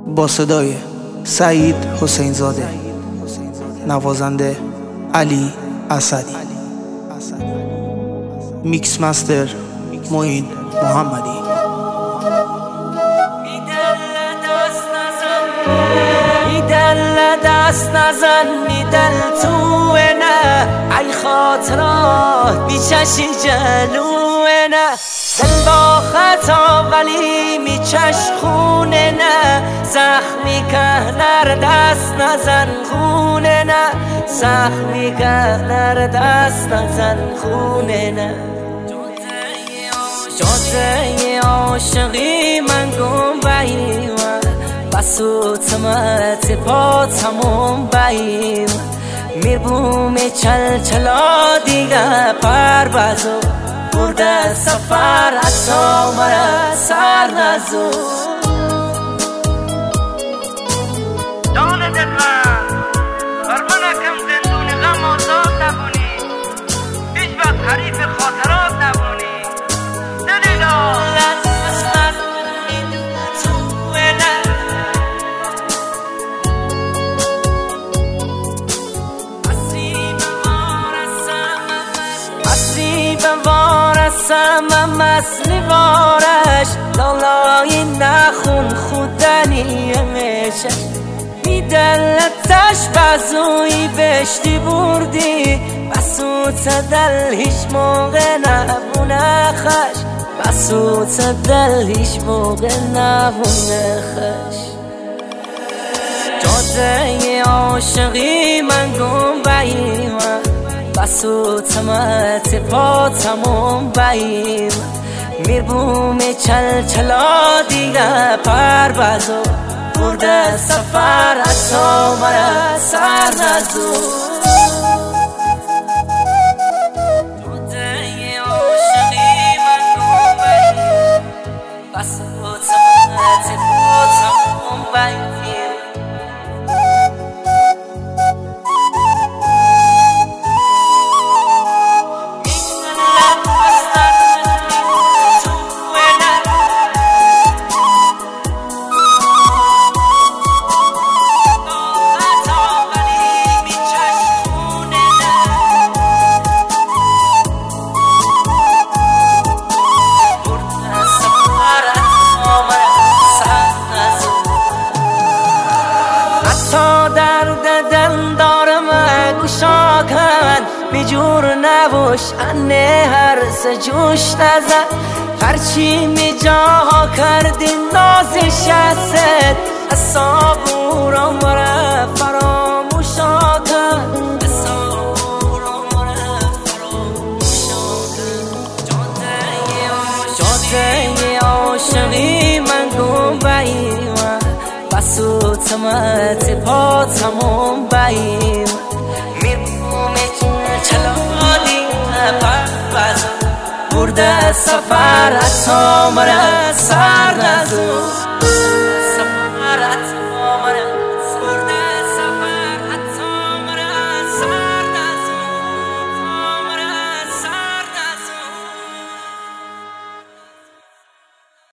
با صدای سعید حسین زاده، نوازنده علی اسدی، میکس مستر معین محمدی. دل دست نزن دل توه نه، ای خاطرات بیچشی جلوه نه، دل با خطا ولی میچش خونه نه، زخمی که در دست نزن خونه نه، زخمی که در دست نزن خونه نه. جاده عاشقی من گم باییم، بسوتمت پا تموم باییم، میبوم چل چلا دیگه پروازو برده سفر حتی مرا سر نزو. جان دل من برمنکم زندون غم آزاد نبونی، هیچ وقت حریف خاطرات نبونی. دلیلا وارسم اصلی وارش، لالای نخون خودنی میشه، می دلتش بزوی بشتی بردی، بسوت دل هیچ موقع نبونه خش، بسوت دل هیچ موقع نبونه خش. جاده عاشقی من گم باییم، بسوتمت پا تموم باییم، میربوم چل چلا دیگه پروازو برده سفر حتی مرا سر نزو. جاده عاشقی من گم باییم، بسوتمت پا تموم باییم، بیجور نباش انه هر سجوش نزد، هرچی می جاها کردی نازش هست، اصابورا مرا فراموشا کن، اصابورا مرا فراموشا کن. جاده عاشقی من گم باییم، بسوتمت پا تموم باییم، برده سفر حتی مرا سر نزو.